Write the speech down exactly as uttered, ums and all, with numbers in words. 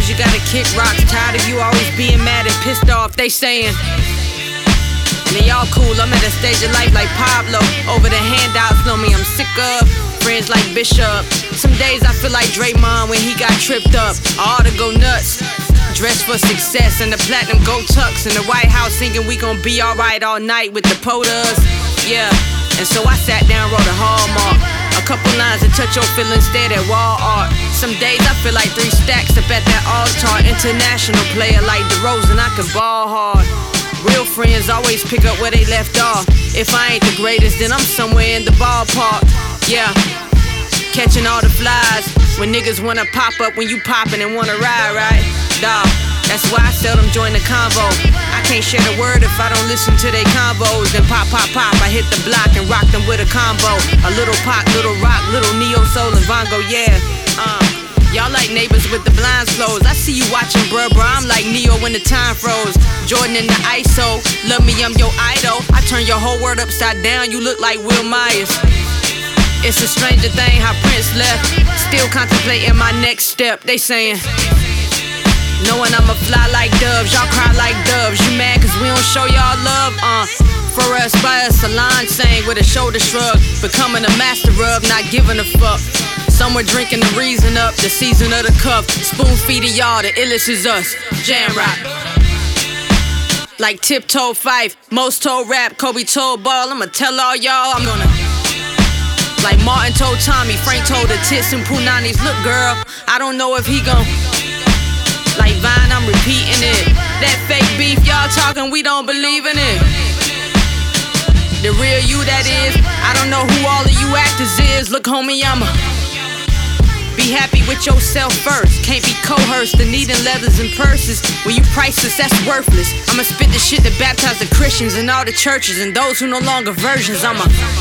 knows you gotta kick rocks. Tired of you always being mad and pissed off, they saying. And they all cool, I'm at a stage of life like Pablo. Over the handouts, know me, I'm sick of friends like Bishop. Some days I feel like Draymond when he got tripped up. I ought to go nuts, dressed for success in the platinum gold tux in the White House, singing we gon' be alright all night with the POTUS. Yeah, and so I sat down, wrote a hallmark, a couple lines to touch your feelings, stare at wall art. Some days I feel like three stacks up at that altar. International player like DeRozan, I can ball hard. Real friends always pick up where they left off. If I ain't the greatest, then I'm somewhere in the ballpark. Yeah, catching all the flies when niggas wanna pop up when you poppin' and wanna ride, right? Dawg, that's why I seldom join the convo. I can't share the word if I don't listen to they convos. Then pop, pop, pop, I hit the block and rock them with a combo. A little pop, little rock, little neo soul and Vongo, yeah. Uh, y'all like neighbors with the blinds closed. I see you watching, bruh, bruh. I'm like Neo when the time froze. Jordan in the I S O, love me, I'm your idol. I turn your whole world upside down, you look like Will Myers. It's a stranger thing how Prince left. Still contemplating my next step, they saying. Knowing I'ma fly like doves, y'all cry like doves. You mad cause we don't show y'all love? Uh, for us, by us, Solange sang with a shoulder shrug. Becoming a master of not giving a fuck. Some were drinking the reason up, the season of the cup. Spoon feeding y'all, the illest is us. Jam rock. Like Tiptoe Fife, most told rap, Kobe told ball. I'ma tell all y'all I'm gonna. Like Martin told Tommy, Frank told the tits and Punani's. Look girl, I don't know if he gon'. Like Vine, I'm repeating it. That fake beef y'all talking, we don't believe in it. The real you that is, I don't know who all of you actors is. Look homie, I'ma be happy with yourself first. Can't be coerced, the needing leathers and purses. When you priceless, that's worthless. I'ma spit the shit that baptize the Christians and all the churches and those who no longer virgins. I'ma